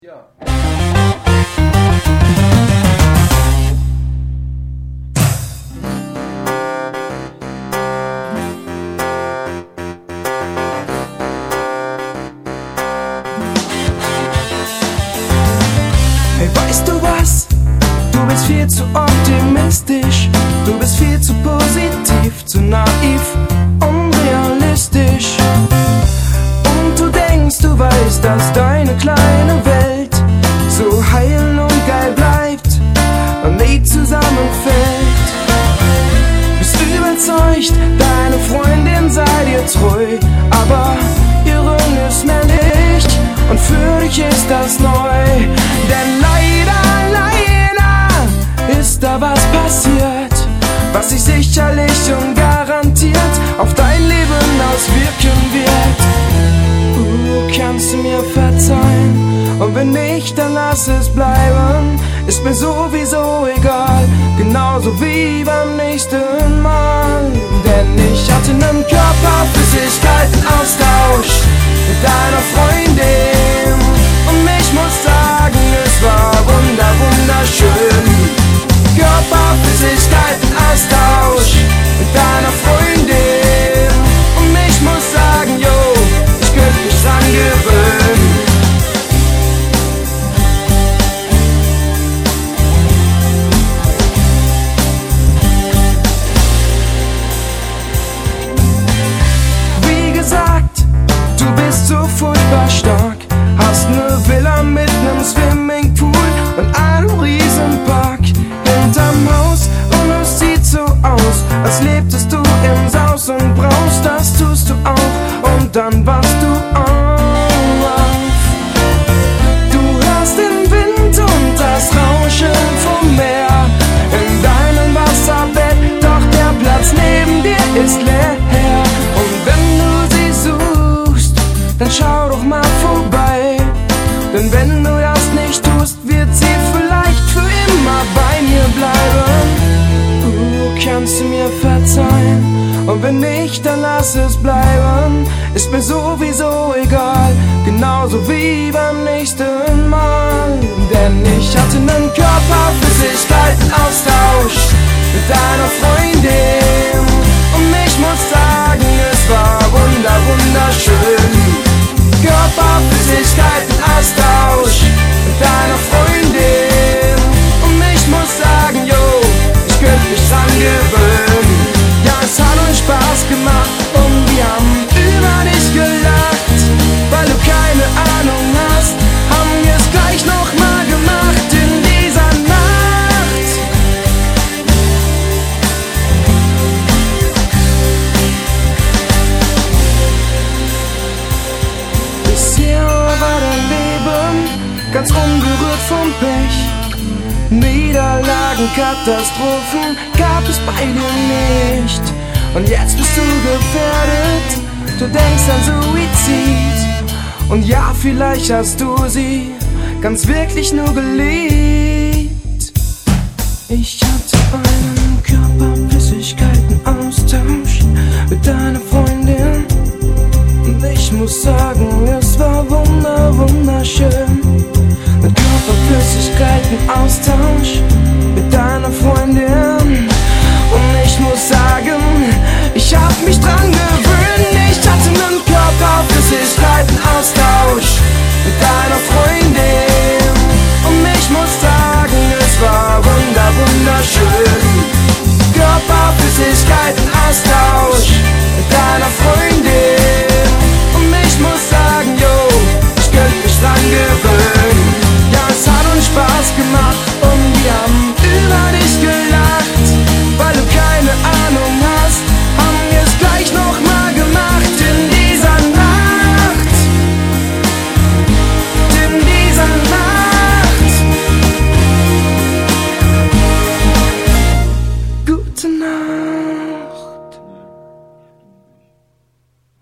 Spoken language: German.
Ja. Hey, weißt du was? Du bist viel zu optimistisch. Du bist viel zu positiv, zu naiv, unrealistisch. Und du denkst, du weißt, dass deine kleine Welt so heil und geil bleibt und nie zusammenfällt. Bist überzeugt, deine Freundin sei dir treu, aber ihr Ring ist männlich und für dich ist das neu. Denn leider ist da was passiert, was sich sicherlich und garantiert auf dein Leben auswirken wird. Kannst du mir verzeihen? Und wenn nicht, dann lass es bleiben. Ist mir sowieso egal, genauso wie beim nächsten Mal. Denn ich hatte nen Körperflüssigkeiten-Austausch mit deiner Freundin. Und ich muss sagen, es war wunderschön. Körperflüssigkeiten-Austausch mit deiner Freundin. Und ich muss sagen, yo, ich könnte mich dran gewöhnen. Wie gesagt, du bist so furchtbar stark. Hast ne Villa mit nem Swimmingpool und einem Riesenpark hinterm Haus. Und es sieht so aus, als lebtest du im Saus und Braus. Das tust du auch und dann wachst du auf. Du hörst den Wind und das Rauschen vom Meer in deinem Wasserbett, doch der Platz neben dir ist leer. Und wenn du sie suchst, dann schau doch mal vorbei. Denn wenn du das nicht tust, wird sie vielleicht für immer bei mir bleiben. Kannst du mir verzeihen? Und wenn nicht, dann lass es bleiben. Ist mir sowieso egal, genauso wie beim nächsten Mal. Denn ich hatte nen Körperflüssigkeiten-Austausch mit deiner Freundin. Und ich muss sagen, es war wunderschön. Körperflüssigkeiten-Austausch mit deiner Freundin. Und ich muss sagen, yo, ich könnte mich dran gewöhnen. Ja, es hat uns Spaß gemacht und wir haben über dich gelacht. Weil du keine Ahnung hast, haben wir es gleich nochmal gemacht in dieser Nacht. Bisher war dein Leben ganz unberührt vom Pech. Niederlagen, Katastrophen gab es bei dir nicht. Und jetzt bist du gefährdet, du denkst an Suizid. Und ja, vielleicht hast du sie ganz wirklich nur geliebt. Ich hatte einen Körperflüssigkeiten-Austausch mit deiner Freundin. Und ich muss sagen, es war wunderschön. Mit Körperflüssigkeiten-Austausch